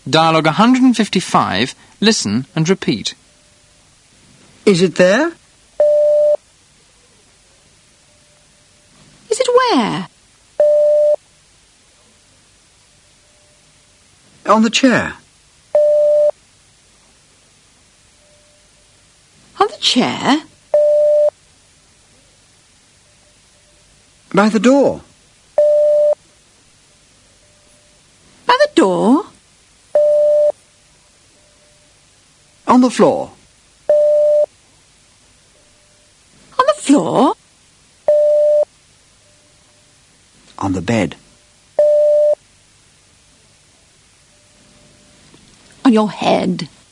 Dialogue 155. Listen and repeat. Is it there? Is it where? On the chair. On the chair? By the door. By the door? On the floor. On the floor? On the bed. On your head?